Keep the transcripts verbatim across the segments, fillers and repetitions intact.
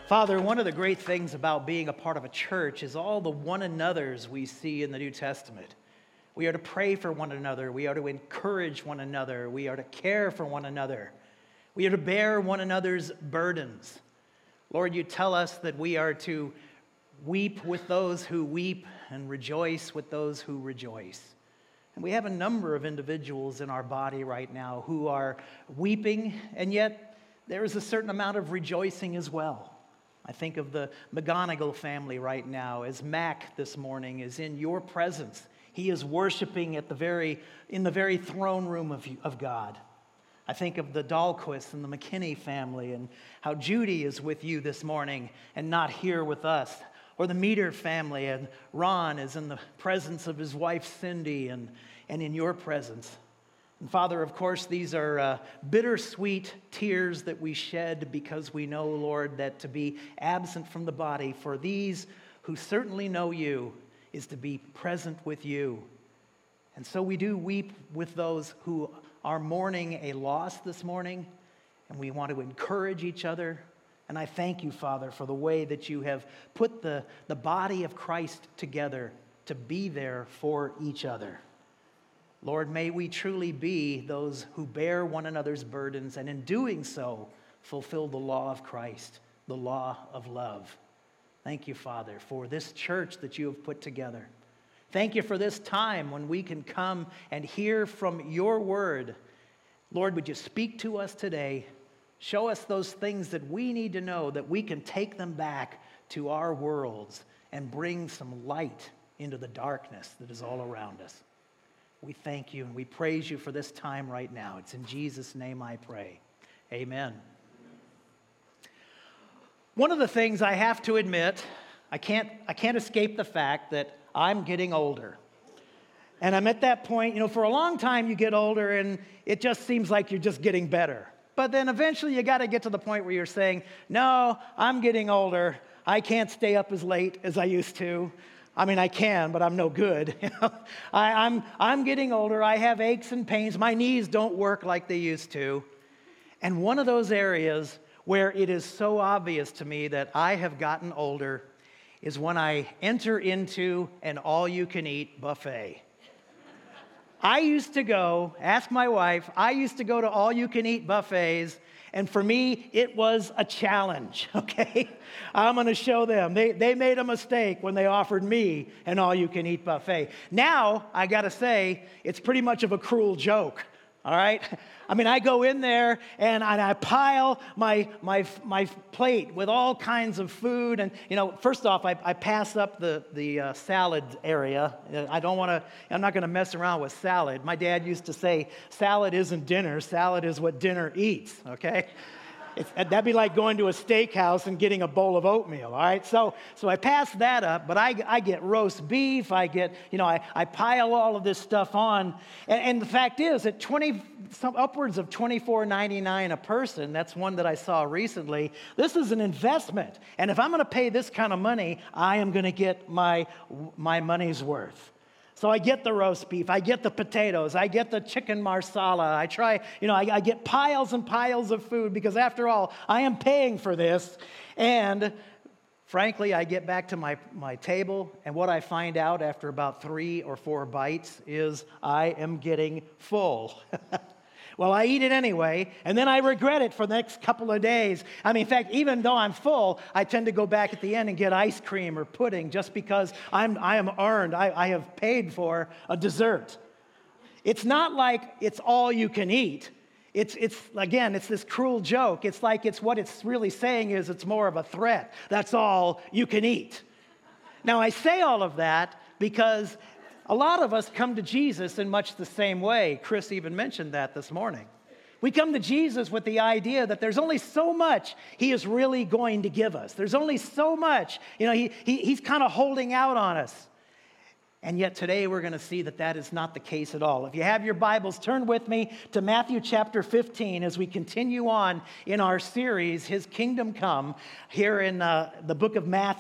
Father, one of the great things about being a part of a church is all the one another's we see in the New Testament. We are to pray for one another. We are to encourage one another. We are to care for one another. We are to bear one another's burdens. Lord, you tell us that we are to weep with those who weep and rejoice with those who rejoice. And we have a number of individuals in our body right now who are weeping, and yet there is a certain amount of rejoicing as well. I think of the McGonigal family right now as Mac this morning is in your presence. He is worshiping at the very, in the very throne room of, of God. I think of the Dahlquist and the McKinney family and how Judy is with you this morning and not here with us. Or the Meter family and Ron is in the presence of his wife Cindy and, and in your presence. And Father, of course, these are uh, bittersweet tears that we shed because we know, Lord, that to be absent from the body for these who certainly know you is to be present with you. And so we do weep with those who are mourning a loss this morning, and we want to encourage each other. And I thank you, Father, for the way that you have put the, the body of Christ together to be there for each other. Lord, may we truly be those who bear one another's burdens, and in doing so, fulfill the law of Christ, the law of love. Thank you, Father, for this church that you have put together. Thank you for this time when we can come and hear from your word. Lord, would you speak to us today? Show us those things that we need to know, that we can take them back to our worlds and bring some light into the darkness that is all around us. We thank you and we praise you for this time right now. It's in Jesus' name I pray. Amen. One of the things I have to admit, I can't, I can't escape the fact that I'm getting older. And I'm at that point, you know, for a long time you get older and it just seems like you're just getting better. But then eventually you got to get to the point where you're saying, no, I'm getting older. I can't stay up as late as I used to. I mean, I can, but I'm no good. You know? I, I'm, I'm getting older. I have aches and pains. My knees don't work like they used to. And one of those areas where it is so obvious to me that I have gotten older is when I enter into an all-you-can-eat buffet. I used to go, ask my wife, I used to go to all-you-can-eat buffets, and for me, it was a challenge, okay? I'm going to show them. They, they made a mistake when they offered me an all-you-can-eat buffet. Now, I got to say, it's pretty much of a cruel joke, all right? I mean, I go in there, and I pile my, my, my plate with all kinds of food. And, you know, first off, I, I pass up the, the uh, salad area. I don't want to, I'm not going to mess around with salad. My dad used to say, salad isn't dinner. Salad is what dinner eats, okay? It's, that'd be like going to a steakhouse and getting a bowl of oatmeal, all right? So so I pass that up, but I, I get roast beef, I get, you know, I, I pile all of this stuff on. And, and the fact is, at twenty, some upwards of twenty-four ninety-nine a person, that's one that I saw recently, this is an investment. And if I'm going to pay this kind of money, I am going to get my my money's worth. So I get the roast beef, I get the potatoes, I get the chicken marsala, I try, you know, I, I get piles and piles of food because after all, I am paying for this. And frankly, I get back to my, my table, and what I find out after about three or four bites is I am getting full. Well, I eat it anyway, and then I regret it for the next couple of days. I mean, in fact, even though I'm full, I tend to go back at the end and get ice cream or pudding just because I'm, I am earned. I, I have paid for a dessert. It's not like it's all you can eat. It's, it's again, it's this cruel joke. It's like it's what it's really saying is it's more of a threat. That's all you can eat. Now, I say all of that because a lot of us come to Jesus in much the same way. Chris even mentioned that this morning. We come to Jesus with the idea that there's only so much he is really going to give us. There's only so much. You know, he, he, he's kind of holding out on us. And yet today we're going to see that that is not the case at all. If you have your Bibles, turn with me to Matthew chapter fifteen as we continue on in our series, His Kingdom Come, here in uh, the book of Matthew.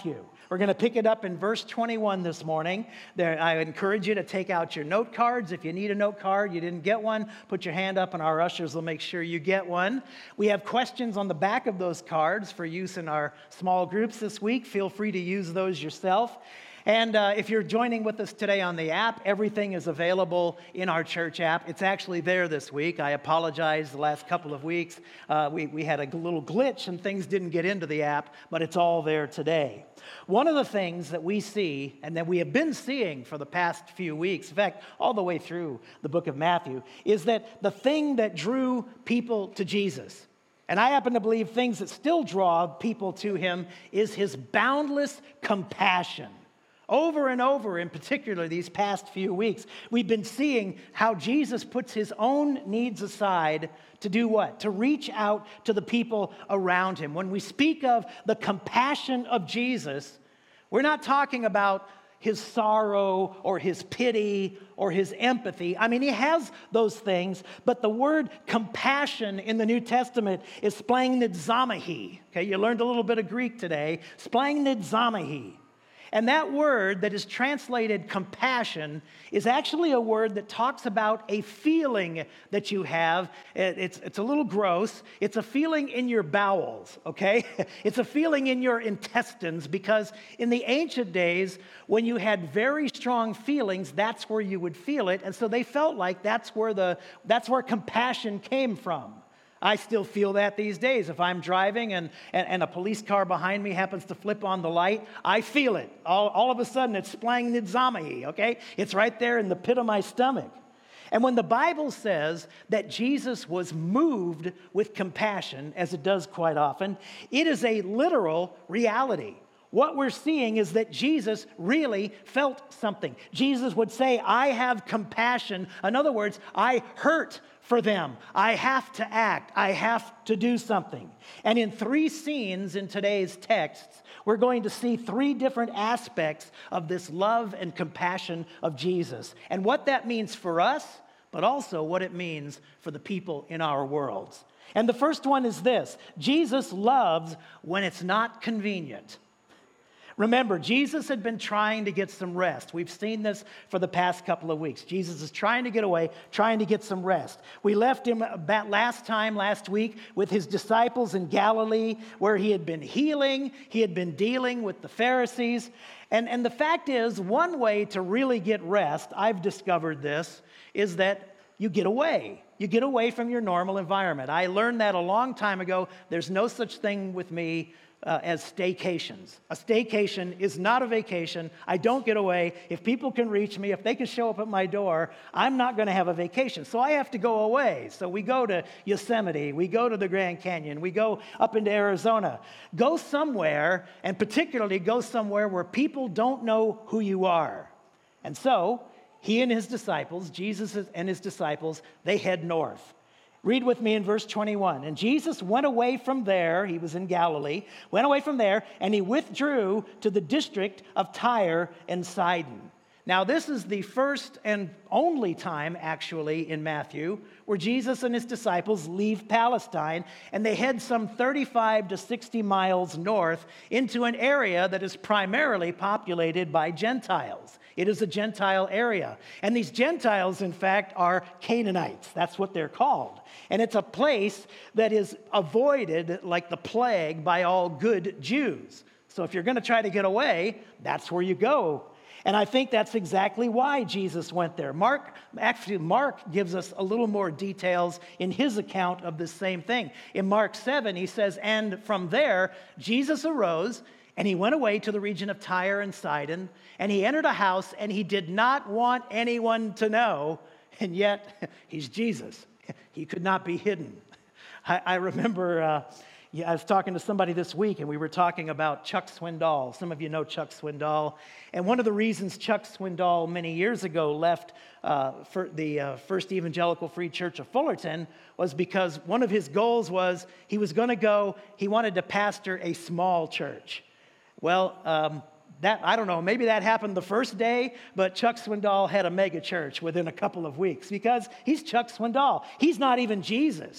We're going to pick it up in verse twenty-one this morning. There, I encourage you to take out your note cards. If you need a note card, you didn't get one, put your hand up and our ushers will make sure you get one. We have questions on the back of those cards for use in our small groups this week. Feel free to use those yourself. And uh, if you're joining with us today on the app, everything is available in our church app. It's actually there this week. I apologize the last couple of weeks. Uh, we, we had a little glitch and things didn't get into the app, but it's all there today. One of the things that we see and that we have been seeing for the past few weeks, in fact, all the way through the book of Matthew, is that the thing that drew people to Jesus, and I happen to believe things that still draw people to him, is his boundless compassion. Over and over, in particular these past few weeks, we've been seeing how Jesus puts his own needs aside to do what? To reach out to the people around him. When we speak of the compassion of Jesus, we're not talking about his sorrow or his pity or his empathy. I mean, he has those things, but the word compassion in the New Testament is splagnidzomai. Okay, you learned a little bit of Greek today. Splagnidzomai. And that word that is translated compassion is actually a word that talks about a feeling that you have. It's, it's a little gross. It's a feeling in your bowels, okay? It's a feeling in your intestines, because in the ancient days, when you had very strong feelings, that's where you would feel it. And so they felt like that's where the that's where compassion came from. I still feel that these days. If I'm driving and, and, and a police car behind me happens to flip on the light, I feel it. All, all of a sudden, it's splagnidzomai, okay? It's right there in the pit of my stomach. And when the Bible says that Jesus was moved with compassion, as it does quite often, it is a literal reality. What we're seeing is that Jesus really felt something. Jesus would say, I have compassion. In other words, I hurt for them. I have to act. I have to do something. And in three scenes in today's texts, we're going to see three different aspects of this love and compassion of Jesus, and what that means for us, but also what it means for the people in our worlds. And the first one is this: Jesus loves when it's not convenient. Remember, Jesus had been trying to get some rest. We've seen this for the past couple of weeks. Jesus is trying to get away, trying to get some rest. We left him that last time, last week, with his disciples in Galilee, where he had been healing, he had been dealing with the Pharisees. And, and the fact is, one way to really get rest, I've discovered this, is that you get away. You get away from your normal environment. I learned that a long time ago. There's no such thing with me Uh, as staycations. A staycation is not a vacation. I don't get away. If people can reach me, if they can show up at my door, I'm not going to have a vacation. So I have to go away. So we go to Yosemite. We go to the Grand Canyon. We go up into Arizona. Go somewhere, and particularly go somewhere where people don't know who you are. And so he and his disciples, Jesus and his disciples, they head north. Read with me in verse twenty-one. And Jesus went away from there, he was in Galilee, went away from there, and he withdrew to the district of Tyre and Sidon. Now, this is the first and only time, actually, in Matthew, where Jesus and his disciples leave Palestine, and they head some thirty-five to sixty miles north into an area that is primarily populated by Gentiles. It is a Gentile area. And these Gentiles, in fact, are Canaanites. That's what they're called. And it's a place that is avoided like the plague by all good Jews. So if you're going to try to get away, that's where you go. And I think that's exactly why Jesus went there. Mark, actually, Mark gives us a little more details in his account of this same thing. In Mark seven, he says, and from there, Jesus arose, and he went away to the region of Tyre and Sidon, and he entered a house, and he did not want anyone to know, and yet he's Jesus. He could not be hidden. I, I remember uh, yeah, I was talking to somebody this week, and we were talking about Chuck Swindoll. Some of you know Chuck Swindoll. And one of the reasons Chuck Swindoll many years ago left uh, for the uh, First Evangelical Free Church of Fullerton was because one of his goals was he was going to go, he wanted to pastor a small church. Well, um, that I don't know, maybe that happened the first day, but Chuck Swindoll had a mega church within a couple of weeks because he's Chuck Swindoll. He's not even Jesus.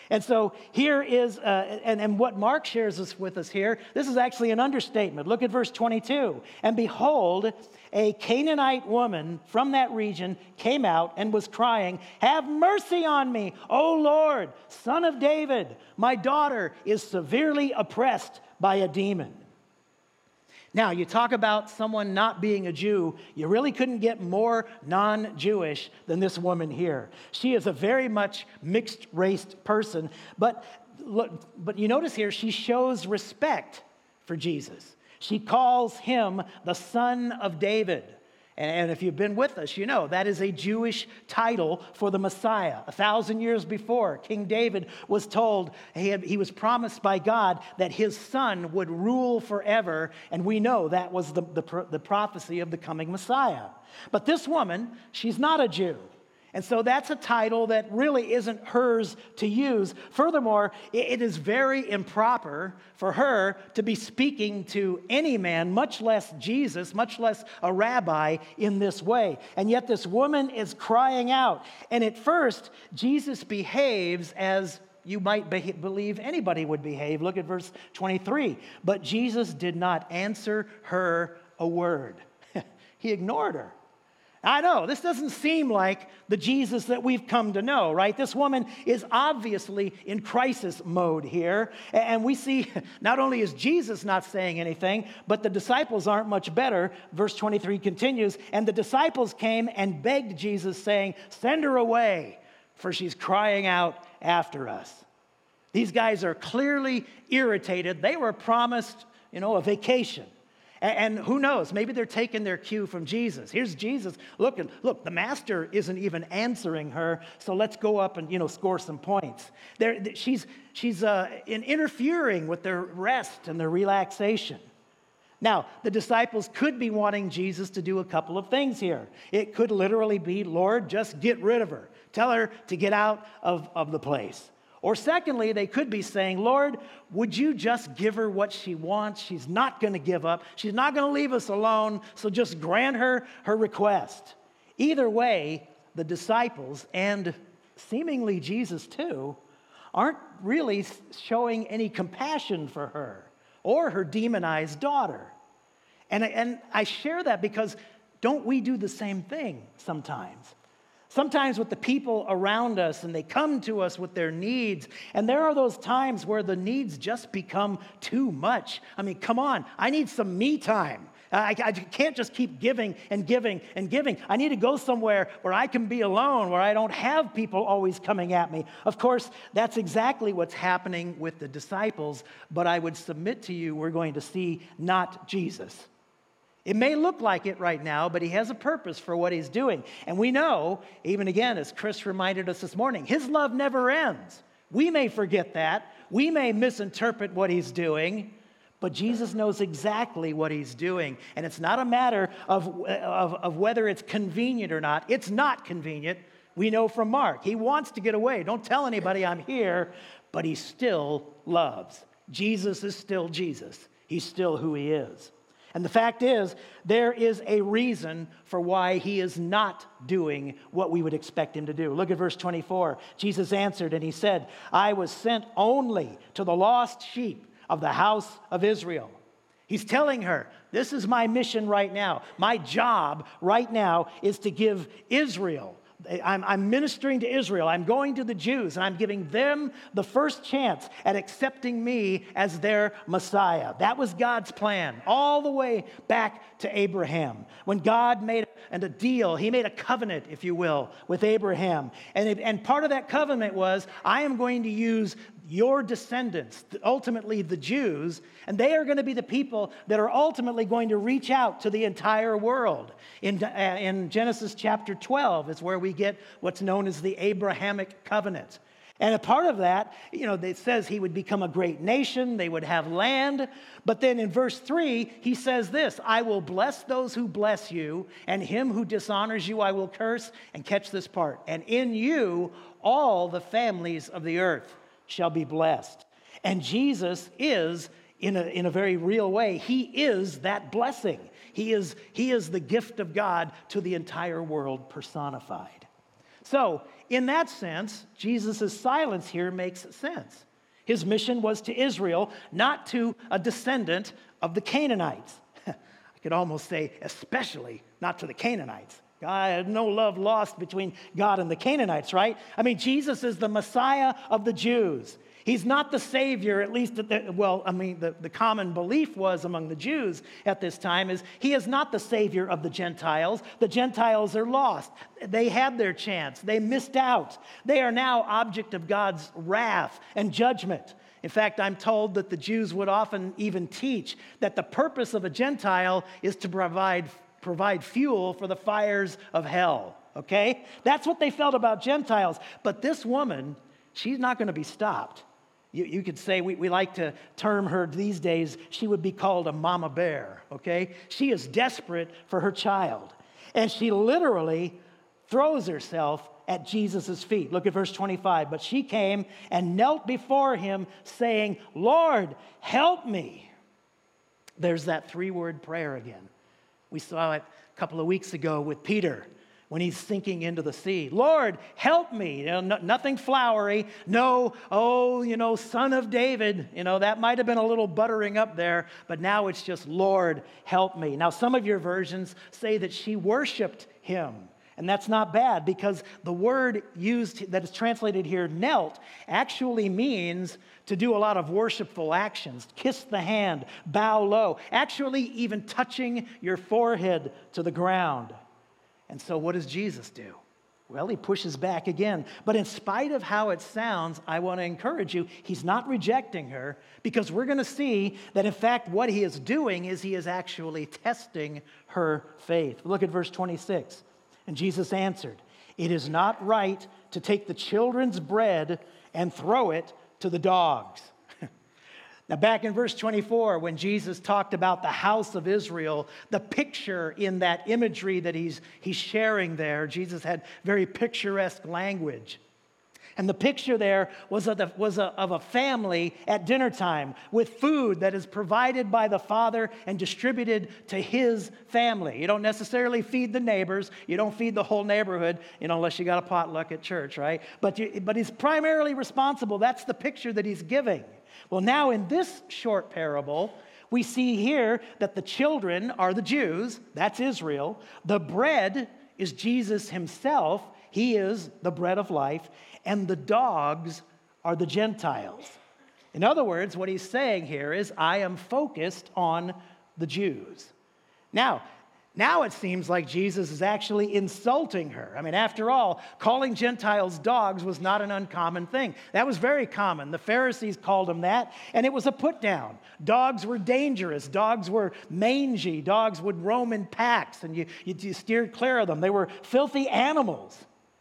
And so here is, uh, and, and what Mark shares us with us here, this is actually an understatement. Look at verse twenty-two. And behold, a Canaanite woman from that region came out and was crying, "Have mercy on me, O Lord, Son of David. My daughter is severely oppressed by a demon." Now, you talk about someone not being a Jew, you really couldn't get more non-Jewish than this woman here. She is a very much mixed-raced person, but look, but you notice here, she shows respect for Jesus. She calls him the Son of David. And if you've been with us, you know that is a Jewish title for the Messiah. A thousand years before, King David was told, he, had, he was promised by God that his son would rule forever. And we know that was the, the, the prophecy of the coming Messiah. But this woman, she's not a Jew. And so that's a title that really isn't hers to use. Furthermore, it is very improper for her to be speaking to any man, much less Jesus, much less a rabbi, in this way. And yet this woman is crying out. And at first, Jesus behaves as you might be- believe anybody would behave. Look at verse twenty-three. But Jesus did not answer her a word. He ignored her. I know, this doesn't seem like the Jesus that we've come to know, right? This woman is obviously in crisis mode here. And we see not only is Jesus not saying anything, but the disciples aren't much better. Verse twenty-three continues, and the disciples came and begged Jesus, saying, "Send her away, for she's crying out after us." These guys are clearly irritated. They were promised, you know, a vacation. And who knows, maybe they're taking their cue from Jesus. Here's Jesus. Look, look, the master isn't even answering her, so let's go up and, you know, score some points. They're, she's she's uh, in interfering with their rest and their relaxation. Now, the disciples could be wanting Jesus to do a couple of things here. It could literally be, "Lord, just get rid of her. Tell her to get out of, of the place." Or secondly, they could be saying, "Lord, would you just give her what she wants? She's not going to give up. She's not going to leave us alone, so just grant her her request." Either way, the disciples, and seemingly Jesus too, aren't really showing any compassion for her or her demonized daughter. And, and I share that because don't we do the same thing sometimes? Sometimes with the people around us, and they come to us with their needs, and there are those times where the needs just become too much. I mean, come on, I need some me time. I, I can't just keep giving and giving and giving. I need to go somewhere where I can be alone, where I don't have people always coming at me. Of course, that's exactly what's happening with the disciples, but I would submit to you we're going to see not Jesus. It may look like it right now, but he has a purpose for what he's doing. And we know, even again, as Chris reminded us this morning, his love never ends. We may forget that. We may misinterpret what he's doing, but Jesus knows exactly what he's doing. And it's not a matter of, of, of whether it's convenient or not. It's not convenient. We know from Mark. He wants to get away. Don't tell anybody I'm here, but he still loves. Jesus is still Jesus. He's still who he is. And the fact is, there is a reason for why he is not doing what we would expect him to do. Look at verse twenty-four. Jesus answered and he said, "I was sent only to the lost sheep of the house of Israel." He's telling her, this is my mission right now. My job right now is to give Israel. I'm, I'm ministering to Israel. I'm going to the Jews, and I'm giving them the first chance at accepting me as their Messiah. That was God's plan all the way back to Abraham. When God made a deal, he made a covenant, if you will, with Abraham. And, it, and part of that covenant was, I am going to use your descendants, ultimately the Jews, and they are going to be the people that are ultimately going to reach out to the entire world. In, uh, in Genesis chapter twelve is where we get what's known as the Abrahamic covenant. And a part of that, you know, it says he would become a great nation, they would have land. But then in verse three, he says this, "I will bless those who bless you, and him who dishonors you I will curse." And catch this part, "And in you all the families of the earth shall be blessed." And Jesus is, in a, in a very real way, he is that blessing. He is, he is the gift of God to the entire world personified. So, in that sense, Jesus' silence here makes sense. His mission was to Israel, not to a descendant of the Canaanites. I could almost say, especially not to the Canaanites. God had no love lost between God and the Canaanites, right? I mean, Jesus is the Messiah of the Jews. He's not the Savior, at least, at the, well, I mean, the, the common belief was among the Jews at this time is he is not the Savior of the Gentiles. The Gentiles are lost. They had their chance. They missed out. They are now object of God's wrath and judgment. In fact, I'm told that the Jews would often even teach that the purpose of a Gentile is to provide, provide fuel for the fires of hell, okay? That's what they felt about Gentiles. But this woman, she's not going to be stopped. You, you could say, we, we like to term her these days, she would be called a mama bear, okay? She is desperate for her child. And she literally throws herself at Jesus' feet. Look at verse twenty-five. But she came and knelt before him, saying, Lord, help me. There's that three-word prayer again. We saw it a couple of weeks ago with Peter, when he's sinking into the sea. Lord, help me. You know, no, nothing flowery. No, oh, you know, son of David. You know, that might have been a little buttering up there, but now it's just, Lord, help me. Now, some of your versions say that she worshiped him. And that's not bad, because the word used that is translated here, knelt, actually means to do a lot of worshipful actions. Kiss the hand, bow low, actually even touching your forehead to the ground. And so what does Jesus do? Well, he pushes back again. But in spite of how it sounds, I want to encourage you, he's not rejecting her, because we're going to see that, in fact, what he is doing is he is actually testing her faith. Look at verse twenty-six. And Jesus answered, it is not right to take the children's bread and throw it to the dogs. Now, back in verse twenty-four, when Jesus talked about the house of Israel, the picture in that imagery that he's, he's sharing there, Jesus had very picturesque language. And the picture there was, of, the, was a, of a family at dinner time with food that is provided by the Father and distributed to his family. You don't necessarily feed the neighbors. You don't feed the whole neighborhood, you know, unless you got a potluck at church, right? But, you, but he's primarily responsible. That's the picture that he's giving. Well, now in this short parable, we see here that the children are the Jews, that's Israel. The bread is Jesus himself, he is the bread of life, and the dogs are the Gentiles. In other words, what he's saying here is, I am focused on the Jews. Now, Now it seems like Jesus is actually insulting her. I mean, after all, calling Gentiles dogs was not an uncommon thing. That was very common. The Pharisees called them that, and it was a put down. Dogs were dangerous. Dogs were mangy. Dogs would roam in packs, and you, you, you steered clear of them. They were filthy animals,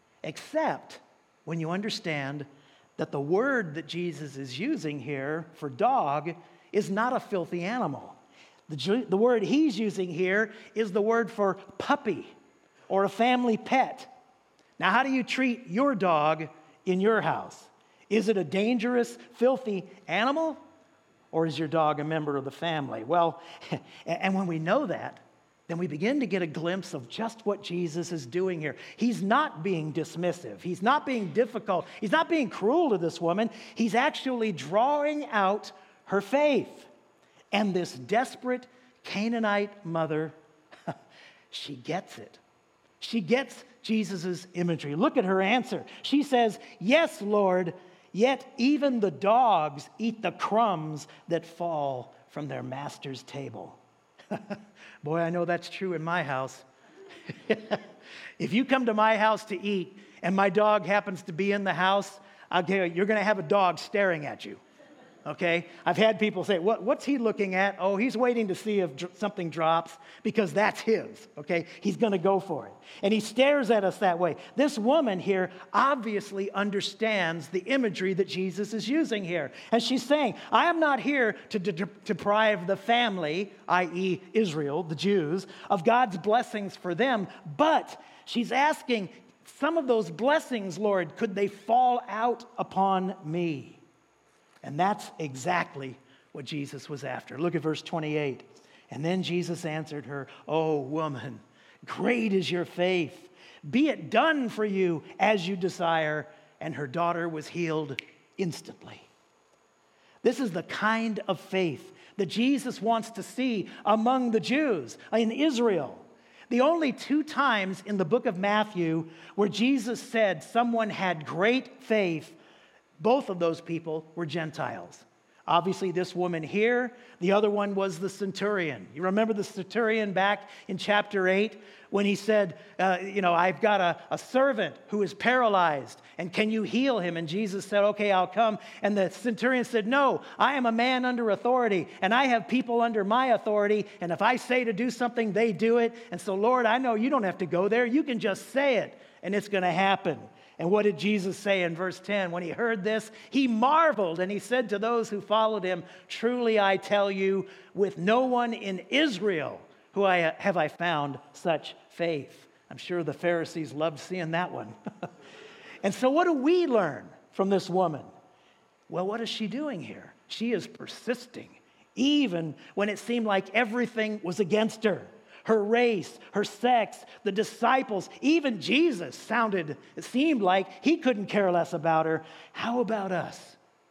except when you understand that the word that Jesus is using here for dog is not a filthy animal. The, the word he's using here is the word for puppy or a family pet. Now, how do you treat your dog in your house? Is it a dangerous, filthy animal, or is your dog a member of the family? Well, and when we know that, then we begin to get a glimpse of just what Jesus is doing here. He's not being dismissive. He's not being difficult. He's not being cruel to this woman. He's actually drawing out her faith. And this desperate Canaanite mother, she gets it. She gets Jesus' imagery. Look at her answer. She says, yes, Lord, yet even the dogs eat the crumbs that fall from their master's table. Boy, I know that's true in my house. If you come to my house to eat and my dog happens to be in the house, I'll tell you, you're going to have a dog staring at you. Okay? I've had people say, what, what's he looking at? Oh, he's waiting to see if dr- something drops because that's his. Okay? He's going to go for it. And he stares at us that way. This woman here obviously understands the imagery that Jesus is using here. And she's saying, I am not here to de- deprive the family, that is. Israel, the Jews, of God's blessings for them, but she's asking, some of those blessings, Lord, could they fall out upon me? And that's exactly what Jesus was after. Look at verse twenty-eight. And then Jesus answered her, oh, woman, great is your faith. Be it done for you as you desire. And her daughter was healed instantly. This is the kind of faith that Jesus wants to see among the Jews in Israel. The only two times in the book of Matthew where Jesus said someone had great faith, both of those people were Gentiles. Obviously, this woman here, the other one was the centurion. You remember the centurion back in chapter eight when he said, uh, you know, I've got a, a servant who is paralyzed, and can you heal him? And Jesus said, okay, I'll come. And the centurion said, no, I am a man under authority, and I have people under my authority, and if I say to do something, they do it. And so, Lord, I know you don't have to go there. You can just say it, and it's going to happen. And what did Jesus say in verse ten? When he heard this, he marveled, and he said to those who followed him, truly I tell you, with no one in Israel who I have I found such faith. I'm sure the Pharisees loved seeing that one. And so what do we learn from this woman? Well, what is she doing here? She is persisting, even when it seemed like everything was against her. Her race, her sex, the disciples, even Jesus sounded, it seemed like he couldn't care less about her. How about us?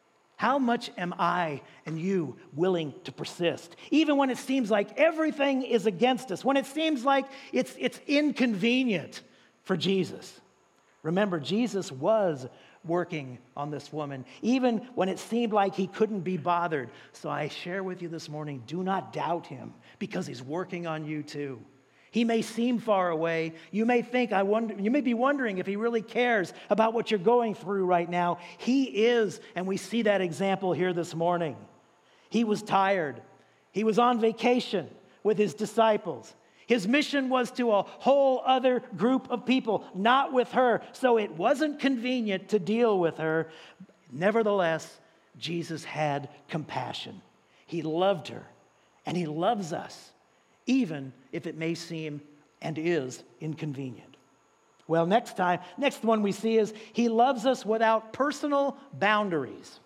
How much am I and you willing to persist? Even when it seems like everything is against us, when it seems like it's, it's inconvenient for Jesus. Remember, Jesus was working on this woman, even when it seemed like he couldn't be bothered. So I share with you this morning, do not doubt him, because he's working on you too. He may seem far away. You may think, I wonder, you may be wondering if he really cares about what you're going through right now. He is, and we see that example here this morning. He was tired. He was on vacation with his disciples. His mission was to a whole other group of people, not with her. So it wasn't convenient to deal with her. Nevertheless, Jesus had compassion. He loved her, and he loves us, even if it may seem and is inconvenient. Well, next time, next one we see is he loves us without personal boundaries.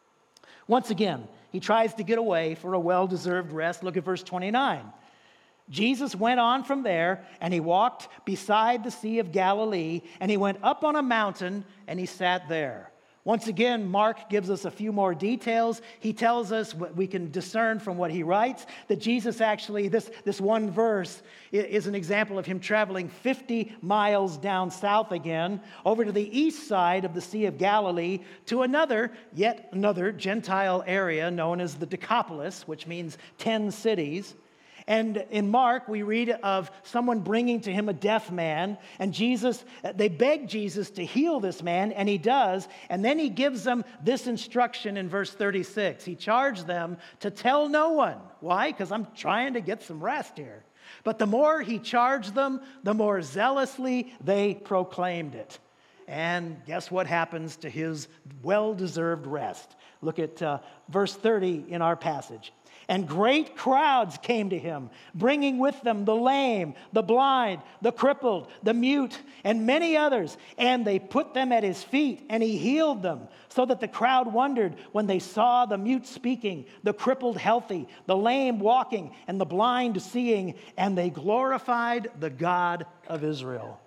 Once again, he tries to get away for a well-deserved rest. Look at verse twenty-nine. Jesus went on from there, and he walked beside the Sea of Galilee, and he went up on a mountain, and he sat there. Once again, Mark gives us a few more details. He tells us what we can discern from what he writes, that Jesus actually, this, this one verse is an example of him traveling fifty miles down south again, over to the east side of the Sea of Galilee, to another, yet another Gentile area known as the Decapolis, which means ten cities. And in Mark, we read of someone bringing to him a deaf man, and Jesus, they beg Jesus to heal this man, and he does, and then he gives them this instruction in verse thirty-six. He charged them to tell no one. Why? Because I'm trying to get some rest here. But the more he charged them, the more zealously they proclaimed it. And guess what happens to his well-deserved rest? Look at uh, verse thirty in our passage. And great crowds came to him, bringing with them the lame, the blind, the crippled, the mute, and many others. And they put them at his feet, and he healed them, so that the crowd wondered when they saw the mute speaking, the crippled healthy, the lame walking, and the blind seeing, and they glorified the God of Israel.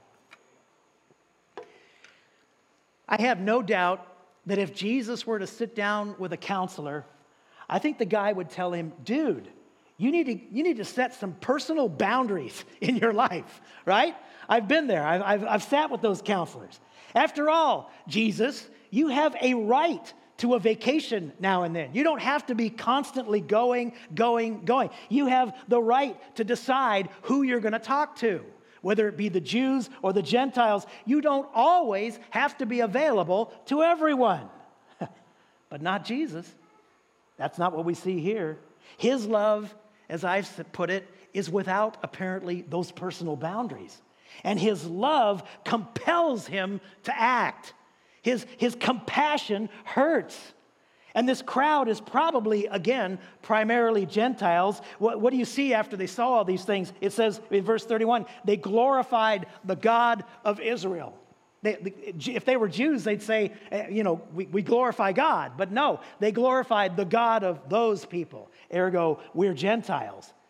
I have no doubt that if Jesus were to sit down with a counselor, I think the guy would tell him, dude, you need to, you need to set some personal boundaries in your life, right? I've been there. I've, I've, I've sat with those counselors. After all, Jesus, you have a right to a vacation now and then. You don't have to be constantly going, going, going. You have the right to decide who you're going to talk to, whether it be the Jews or the Gentiles. You don't always have to be available to everyone, but not Jesus. That's not what we see here. His love, as I've put it, is without apparently those personal boundaries. And his love compels him to act. His, his compassion hurts. And this crowd is probably, again, primarily Gentiles. What, what do you see after they saw all these things? It says in verse thirty-one, they glorified the God of Israel. They, if they were Jews, they'd say, you know, we, we glorify God. But no, they glorified the God of those people. Ergo, we're Gentiles.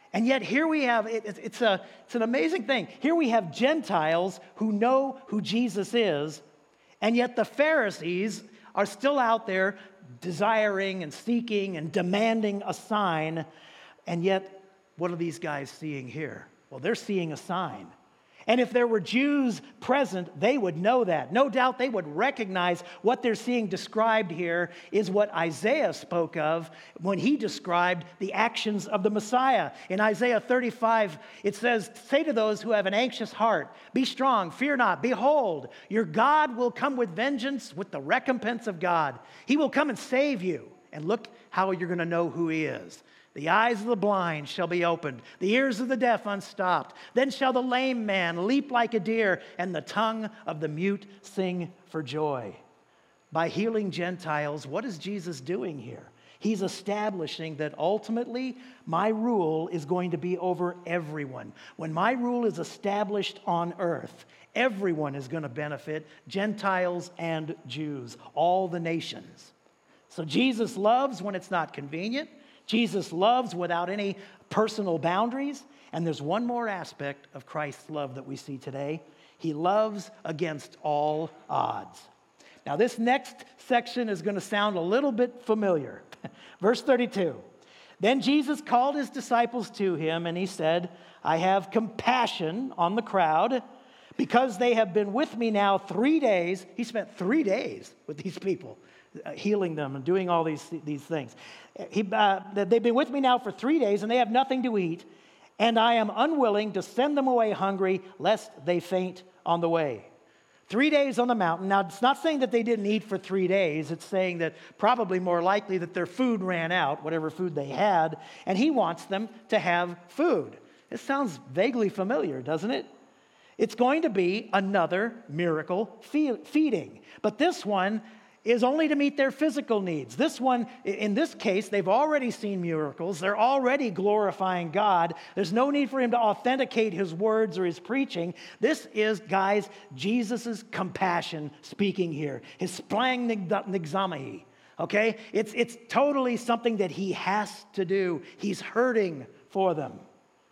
And yet here we have, it, it's, a, it's an amazing thing. Here we have Gentiles who know who Jesus is, and yet the Pharisees are still out there desiring and seeking and demanding a sign. And yet, what are these guys seeing here? Well, they're seeing a sign. And if there were Jews present, they would know that. No doubt they would recognize what they're seeing described here is what Isaiah spoke of when he described the actions of the Messiah. In Isaiah thirty-five, it says, "Say to those who have an anxious heart, be strong, fear not. Behold, your God will come with vengeance, with the recompense of God. He will come and save you." And look how you're going to know who he is. "The eyes of the blind shall be opened, the ears of the deaf unstopped. Then shall the lame man leap like a deer, and the tongue of the mute sing for joy." By healing Gentiles, what is Jesus doing here? He's establishing that ultimately my rule is going to be over everyone. When my rule is established on earth, everyone is going to benefit, Gentiles and Jews, all the nations. So Jesus loves when it's not convenient. Jesus loves without any personal boundaries. And there's one more aspect of Christ's love that we see today. He loves against all odds. Now, this next section is going to sound a little bit familiar. Verse thirty-two. "Then Jesus called his disciples to him, and he said, I have compassion on the crowd, because they have been with me now three days. He spent three days with these people, uh, healing them and doing all these, these things. He, uh, they've been with me now for three days, and they have nothing to eat. And I am unwilling to send them away hungry, lest they faint on the way." Three days on the mountain. Now, it's not saying that they didn't eat for three days. It's saying that probably more likely that their food ran out, whatever food they had, and he wants them to have food. It sounds vaguely familiar, doesn't it? It's going to be another miracle feeding. But this one is only to meet their physical needs. This one, in this case, they've already seen miracles. They're already glorifying God. There's no need for him to authenticate his words or his preaching. This is, guys, Jesus' compassion speaking here. His splang nigzamahi. Okay? It's, it's totally something that he has to do. He's hurting for them.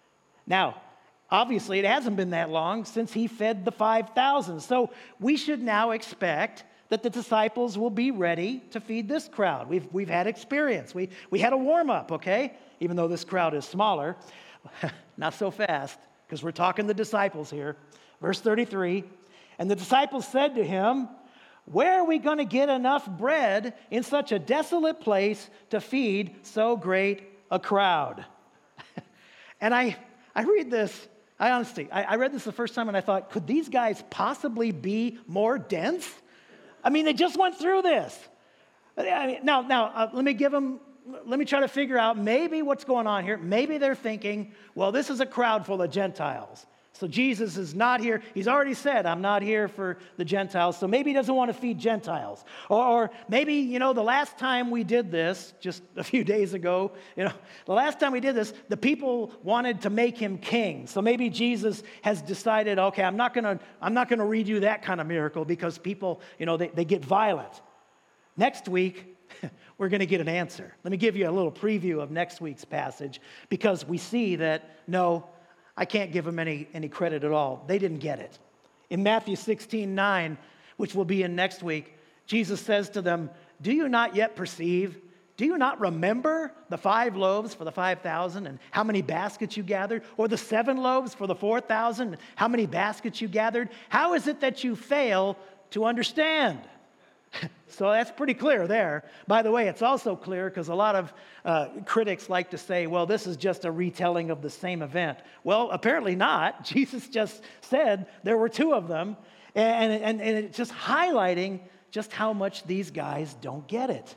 Now, obviously, it hasn't been that long since he fed the five thousand. So we should now expect that the disciples will be ready to feed this crowd. We've, we've had experience. We, we had a warm-up, okay? Even though this crowd is smaller. Not so fast, because we're talking the disciples here. Verse thirty-three, "And the disciples said to him, where are we going to get enough bread in such a desolate place to feed so great a crowd?" And I, I read this, I honestly, I, I read this the first time and I thought, could these guys possibly be more dense? I mean, they just went through this. I mean, now, now uh, let me give them, let me try to figure out maybe what's going on here. Maybe they're thinking, well, this is a crowd full of Gentiles. So Jesus is not here. He's already said, I'm not here for the Gentiles. So maybe he doesn't want to feed Gentiles. Or, or maybe, you know, the last time we did this, just a few days ago, you know, the last time we did this, the people wanted to make him king. So maybe Jesus has decided, okay, I'm not going to, I'm not going to redo that kind of miracle because people, you know, they, they get violent. Next week, we're going to get an answer. Let me give you a little preview of next week's passage because we see that, no, I can't give them any, any credit at all. They didn't get it. In Matthew sixteen nine, which will be in next week, Jesus says to them, do you not yet perceive? Do you not remember the five loaves for the five thousand and how many baskets you gathered? Or the seven loaves for the four thousand and how many baskets you gathered? How is it that you fail to understand? So that's pretty clear there. By the way, it's also clear because a lot of uh, critics like to say, well, this is just a retelling of the same event. Well, apparently not. Jesus just said there were two of them, and, and, and it's just highlighting just how much these guys don't get it.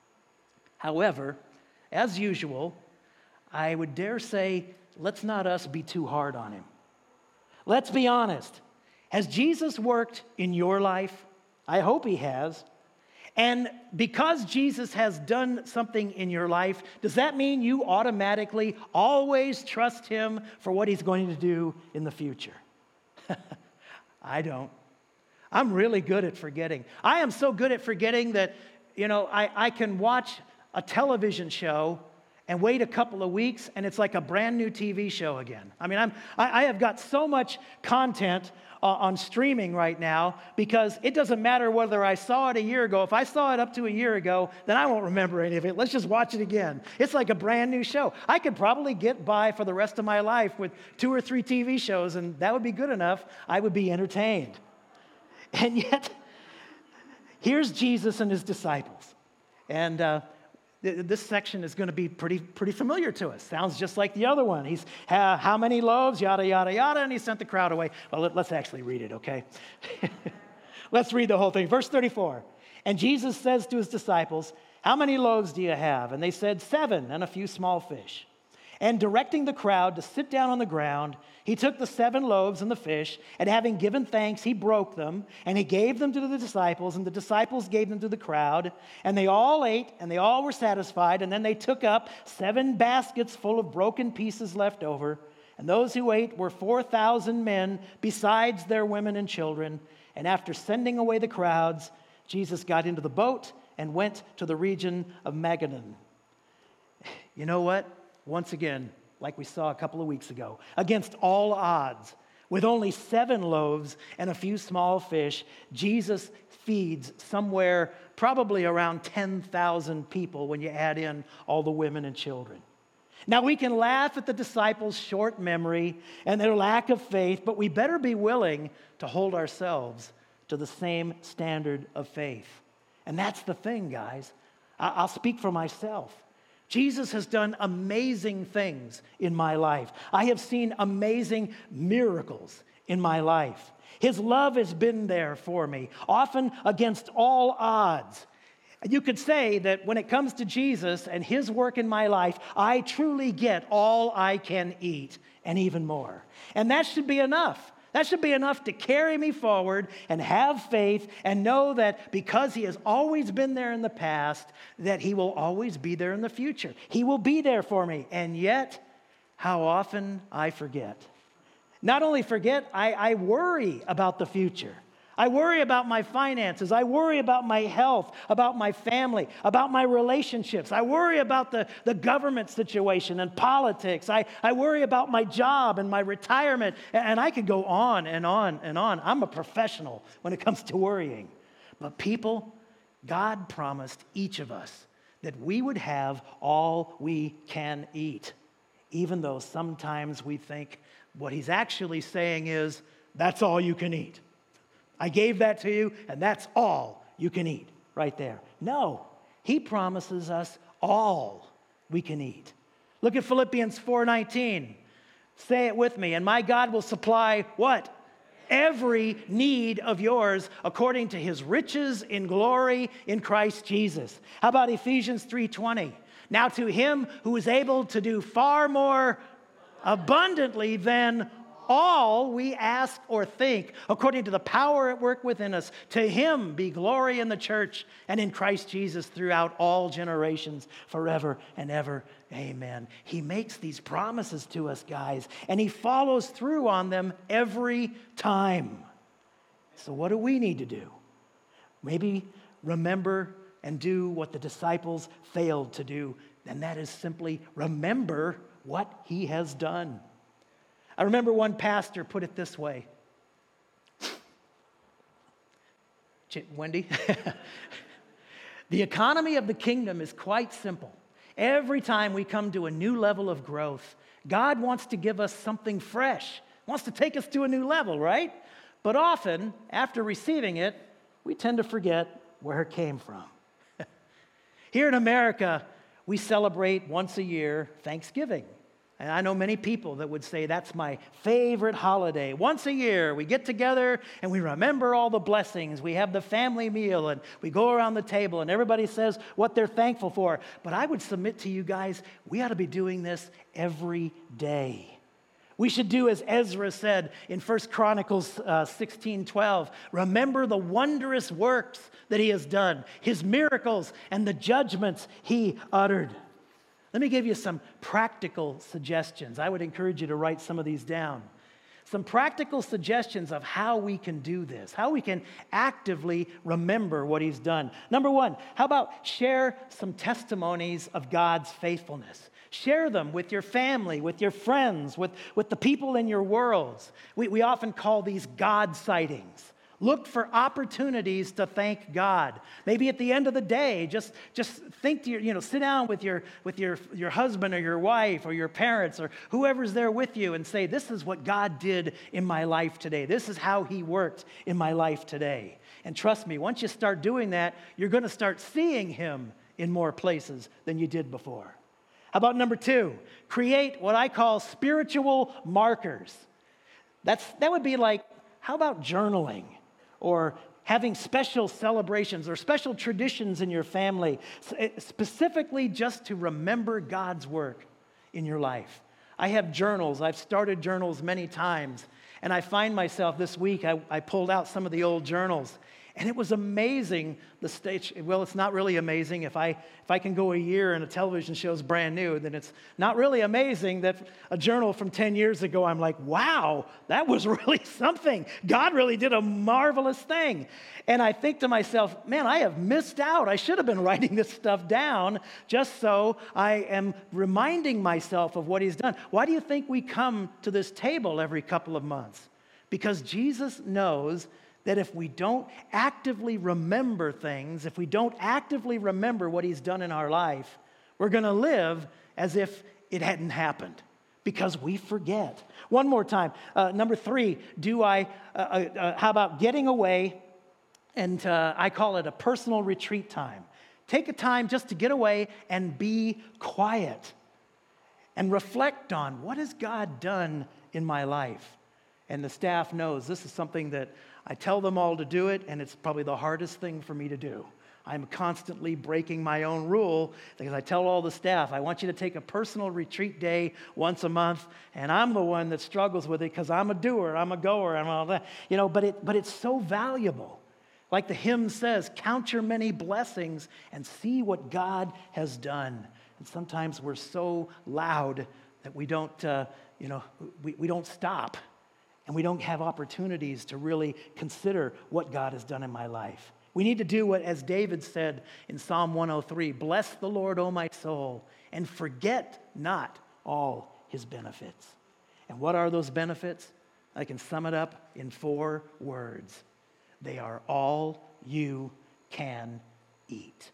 However, as usual, I would dare say, let's not us be too hard on him. Let's be honest. Has Jesus worked in your life? I hope he has. And because Jesus has done something in your life, does that mean you automatically always trust him for what he's going to do in the future? I don't. I'm really good at forgetting. I am so good at forgetting that, you know, I, I can watch a television show and wait a couple of weeks, and it's like a brand new T V show again. I mean, I'm, I, I have got so much content uh, on streaming right now because it doesn't matter whether I saw it a year ago. If I saw it up to a year ago, then I won't remember any of it. Let's just watch it again. It's like a brand new show. I could probably get by for the rest of my life with two or three T V shows, and that would be good enough. I would be entertained. And yet, here's Jesus and his disciples. And uh, th- this section is going to be pretty pretty familiar to us. Sounds just like the other one. He's, uh, how many loaves, yada, yada, yada, and he sent the crowd away. Well, let, let's actually read it, okay? Let's read the whole thing. Verse thirty-four. And Jesus says to his disciples, how many loaves do you have? And they said, seven, and a few small fish. And directing the crowd to sit down on the ground, he took the seven loaves and the fish, and having given thanks, he broke them, and he gave them to the disciples, and the disciples gave them to the crowd. And they all ate, and they all were satisfied, and then they took up seven baskets full of broken pieces left over. And those who ate were four thousand men, besides their women and children. And after sending away the crowds, Jesus got into the boat and went to the region of Magadan. You know what? Once again, like we saw a couple of weeks ago, against all odds, with only seven loaves and a few small fish, Jesus feeds somewhere probably around ten thousand people when you add in all the women and children. Now, we can laugh at the disciples' short memory and their lack of faith, but we better be willing to hold ourselves to the same standard of faith. And that's the thing, guys. I- I'll speak for myself. Jesus has done amazing things in my life. I have seen amazing miracles in my life. His love has been there for me, often against all odds. You could say that when it comes to Jesus and his work in my life, I truly get all I can eat and even more. And that should be enough. That should be enough to carry me forward and have faith and know that because he has always been there in the past, that he will always be there in the future. He will be there for me. And yet, how often I forget. Not only forget, I, I worry about the future. I worry about my finances. I worry about my health, about my family, about my relationships. I worry about the, the government situation and politics. I, I worry about my job and my retirement. And I could go on and on and on. I'm a professional when it comes to worrying. But people, God promised each of us that we would have all we can eat, even though sometimes we think what he's actually saying is, that's all you can eat. I gave that to you, and that's all you can eat right there. No, he promises us all we can eat. Look at Philippians four nineteen. Say it with me. And my God will supply what? Every need of yours according to his riches in glory in Christ Jesus. How about Ephesians three twenty? Now to him who is able to do far more abundantly than all we ask or think, according to the power at work within us, to him be glory in the church and in Christ Jesus throughout all generations, forever and ever. Amen. He makes these promises to us, guys, and he follows through on them every time. So what do we need to do? Maybe remember and do what the disciples failed to do, and that is simply remember what he has done. I remember one pastor put it this way. Wendy? The economy of the kingdom is quite simple. Every time we come to a new level of growth, God wants to give us something fresh, wants to take us to a new level, right? But often, after receiving it, we tend to forget where it came from. Here in America, we celebrate once a year Thanksgiving. And I know many people that would say that's my favorite holiday. Once a year, we get together and we remember all the blessings. We have the family meal and we go around the table and everybody says what they're thankful for. But I would submit to you guys, we ought to be doing this every day. We should do as Ezra said in First Chronicles uh, sixteen twelve. Remember the wondrous works that he has done, his miracles and the judgments he uttered. Let me give you some practical suggestions. I would encourage you to write some of these down. Some practical suggestions of how we can do this, how we can actively remember what he's done. Number one, how about share some testimonies of God's faithfulness? Share them with your family, with your friends, with, with the people in your worlds. We, we often call these God sightings. Look for opportunities to thank God. Maybe at the end of the day, just, just think to your, you know, sit down with your with your, your husband or your wife or your parents or whoever's there with you and say, this is what God did in my life today. This is how he worked in my life today. And trust me, once you start doing that, you're going to start seeing him in more places than you did before. How about number two? Create what I call spiritual markers. That's that would be like, how about journaling? Or having special celebrations or special traditions in your family, specifically just to remember God's work in your life. I have journals. I've started journals many times. And I find myself this week, I, I pulled out some of the old journals. And it was amazing, the stage. Well, it's not really amazing. If I if I can go a year and a television show is brand new, then it's not really amazing that a journal from ten years ago, I'm like, wow, that was really something. God really did a marvelous thing. And I think to myself, man, I have missed out. I should have been writing this stuff down just so I am reminding myself of what he's done. Why do you think we come to this table every couple of months? Because Jesus knows that if we don't actively remember things, if we don't actively remember what he's done in our life, we're going to live as if it hadn't happened because we forget. One more time. Uh, number three, do I, uh, uh, how about getting away? And uh, I call it a personal retreat time. Take a time just to get away and be quiet and reflect on what has God done in my life. And the staff knows this is something that I tell them all to do it, and it's probably the hardest thing for me to do. I'm constantly breaking my own rule because I tell all the staff, I want you to take a personal retreat day once a month, and I'm the one that struggles with it because I'm a doer, I'm a goer, and all that. You know, but it but it's so valuable. Like the hymn says, count your many blessings and see what God has done. And sometimes we're so loud that we don't, uh, you know, we, we don't stop. And we don't have opportunities to really consider what God has done in my life. We need to do what, as David said in Psalm one oh three, bless the Lord, O my soul, and forget not all his benefits. And what are those benefits? I can sum it up in four words. They are all you can eat.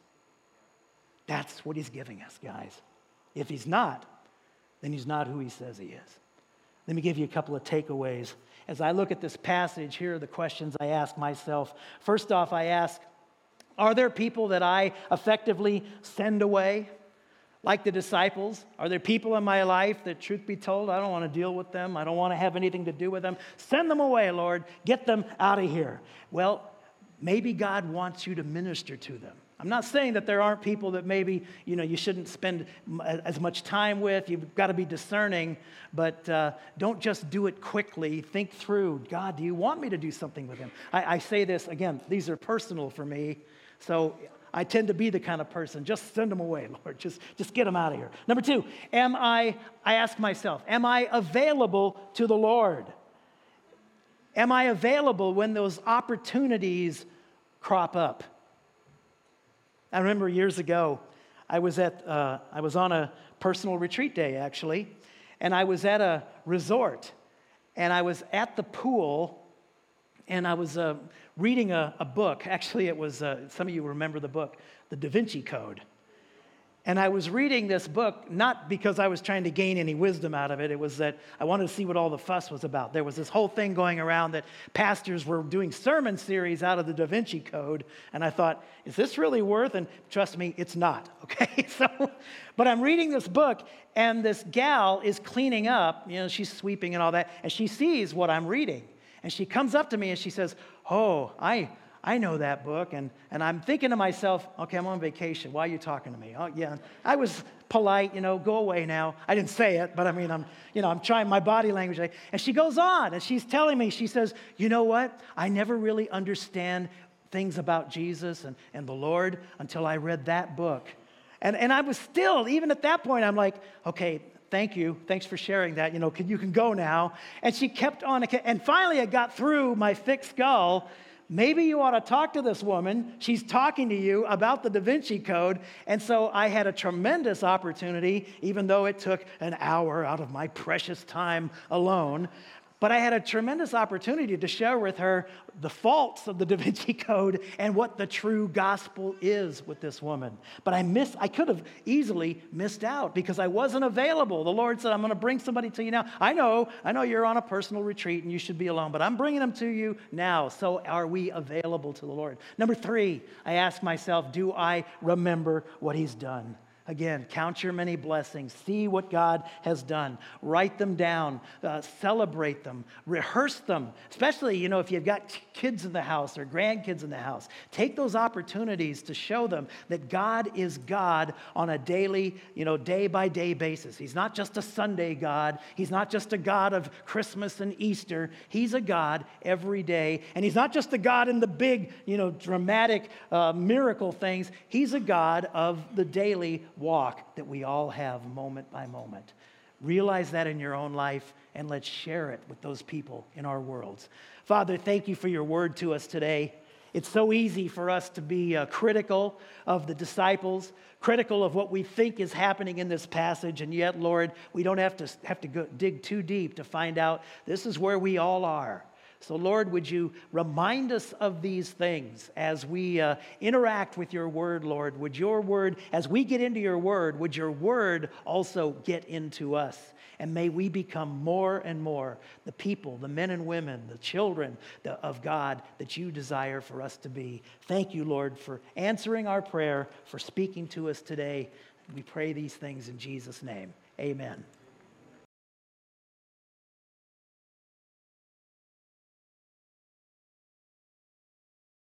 That's what he's giving us, guys. If he's not, then he's not who he says he is. Let me give you a couple of takeaways. As I look at this passage, here are the questions I ask myself. First off, I ask, are there people that I effectively send away? Like the disciples, are there people in my life that, truth be told, I don't want to deal with them. I don't want to have anything to do with them. Send them away, Lord. Get them out of here. Well, maybe God wants you to minister to them. I'm not saying that there aren't people that maybe, you know, you shouldn't spend as much time with. You've got to be discerning, but uh, don't just do it quickly. Think through, God, do you want me to do something with him? I, I say this, again, these are personal for me, so I tend to be the kind of person, just send them away, Lord. Just, just get them out of here. Number two, am I, I ask myself, am I available to the Lord? Am I available when those opportunities crop up? I remember years ago, I was at uh, I was on a personal retreat day, actually, and I was at a resort, and I was at the pool, and I was uh, reading a, a book. Actually, it was, uh, some of you remember the book, The Da Vinci Code. And I was reading this book, not because I was trying to gain any wisdom out of it. It was that I wanted to see what all the fuss was about. There was this whole thing going around that pastors were doing sermon series out of the Da Vinci Code. And I thought, is this really worth? And trust me, it's not, okay? So, but I'm reading this book, and this gal is cleaning up. You know, she's sweeping and all that. And she sees what I'm reading. And she comes up to me and she says, oh, I... I know that book, and, and I'm thinking to myself, okay, I'm on vacation. Why are you talking to me? Oh, yeah. I was polite, you know, go away now. I didn't say it, but I mean, I'm, you know, I'm trying my body language. And she goes on, and she's telling me, she says, you know what? I never really understand things about Jesus and, and the Lord until I read that book. And, and I was still, even at that point, I'm like, okay, thank you. Thanks for sharing that. You know, can, you can go now. And she kept on, and finally I got through my thick skull. maybe you ought to talk to this woman. She's talking to you about the Da Vinci Code. And so I had a tremendous opportunity, even though it took an hour out of my precious time alone. But I had a tremendous opportunity to share with her the faults of the Da Vinci Code and what the true gospel is with this woman. But I missed, I could have easily missed out because I wasn't available. The Lord said, I'm going to bring somebody to you now. I know, I know you're on a personal retreat and you should be alone, but I'm bringing them to you now. So are we available to the Lord? Number three, I ask myself, do I remember what he's done? Again, count your many blessings. See what God has done. Write them down. Uh, celebrate them. Rehearse them. Especially, you know, if you've got kids in the house or grandkids in the house. Take those opportunities to show them that God is God on a daily, you know, day-by-day basis. He's not just a Sunday God. He's not just a God of Christmas and Easter. He's a God every day. And he's not just a God in the big, you know, dramatic uh, miracle things. He's a God of the daily walk that we all have moment by moment. Realize that in your own life, and let's share it with those people in our worlds. Father, thank you for your word to us today. It's so easy for us to be uh, critical of the disciples, critical of what we think is happening in this passage, and yet, Lord, we don't have to have to go dig too deep to find out this is where we all are. So, Lord, would you remind us of these things as we uh, interact with your word, Lord? Would your word, as we get into your word, would your word also get into us? And may we become more and more the people, the men and women, the children of God that you desire for us to be. Thank you, Lord, for answering our prayer, for speaking to us today. We pray these things in Jesus' name. Amen.